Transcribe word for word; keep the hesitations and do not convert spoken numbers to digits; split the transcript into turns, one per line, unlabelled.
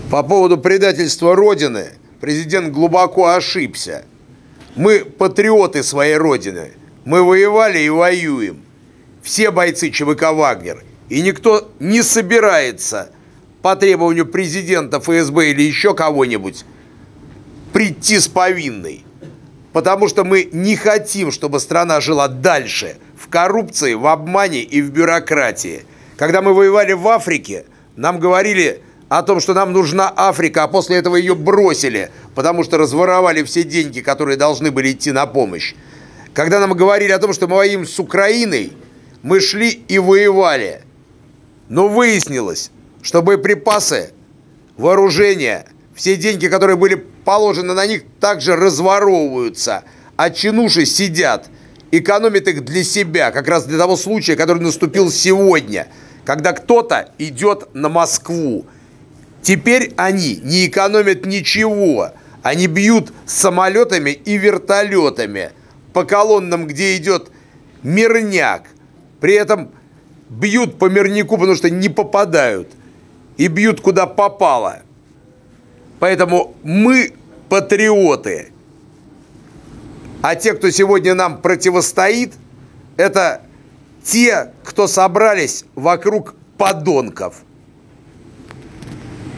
По поводу предательства Родины президент глубоко ошибся. Мы патриоты своей Родины. Мы воевали и воюем. Все бойцы ЧВК «Вагнер». И никто не собирается по требованию президента, эф эс бэ или еще кого-нибудь прийти с повинной. Потому что мы не хотим, чтобы страна жила дальше в коррупции, в обмане и в бюрократии. Когда мы воевали в Африке, нам говорили о том, что нам нужна Африка, а после этого ее бросили, потому что разворовали все деньги, которые должны были идти на помощь. Когда нам говорили о том, что мы воюем с Украиной, мы шли и воевали. Но выяснилось, что боеприпасы, вооружение, все деньги, которые были положены на них, также разворовываются, а чинуши сидят, экономят их для себя, как раз для того случая, который наступил сегодня, когда кто-то идет на Москву. Теперь они не экономят ничего. Они бьют самолетами и вертолетами по колоннам, где идет мирняк. При этом бьют по мирняку, потому что не попадают. И бьют куда попало. Поэтому мы патриоты. А те, кто сегодня нам противостоит, это те, кто собрались вокруг подонков.